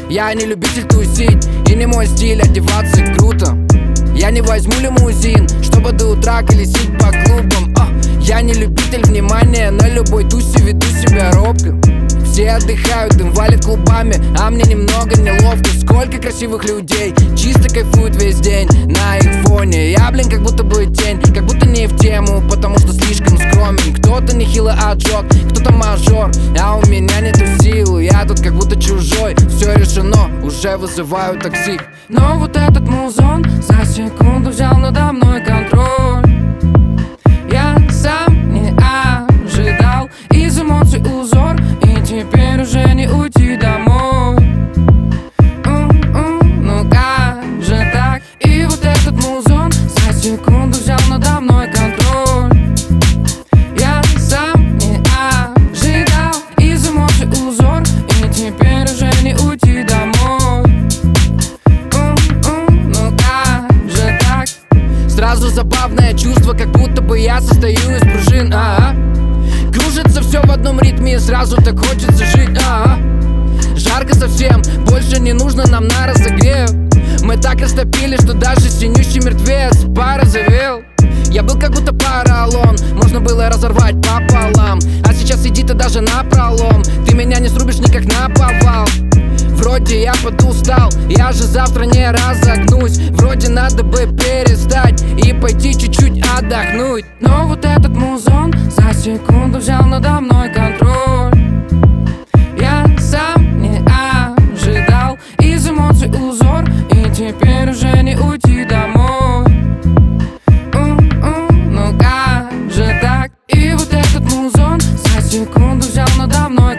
Я не любитель тусить, и не мой стиль одеваться круто. Я не возьму лимузин, чтобы до утра колесить по клубам. Я не любитель внимания, на любой тусе веду себя робко. Все отдыхают, дым валит клубами, а мне немного неловко. Сколько красивых людей чисто кайфуют весь день на их фоне. Я, блин, как будто бы тень, как будто не в тему, потому что слишком скромен. Кто-то нехило отжег, кто-то мажор, а у меня нету сил. Я тут как будто чужой, все решено, уже вызываю такси. Но вот этот музон за секунду взял надо мной контроль. Я сам не ожидал, из эмоций узор, и теперь уже не уйти домой. Ну как же так? И вот этот музон за секунду взял надо мной контроль. Я сам не ожидал, из эмоций узор, и теперь уже не уйти домой. Ну как же так? Сразу забавное чувство, как будто бы я состою из пружин. Кружится все в одном ритме, и сразу так хочется жить. Жарко совсем, больше не нужно нам на разогрев. Мы так растопили, что даже синющий мертвец порозовел. Я был как будто поролон, можно было разорвать пополам. А сейчас иди ты даже напролом, ты меня не срубишь никак наповал. Вроде я подустал, я же завтра не разогнусь. Вроде надо бы перестать и пойти чуть-чуть отдохнуть. Но вот этот музон за секунду взял надо мной контроль. Я сам не ожидал, из эмоций узор, и теперь уже не уйти домой. Ну как же так? И вот этот музон за секунду взял надо мной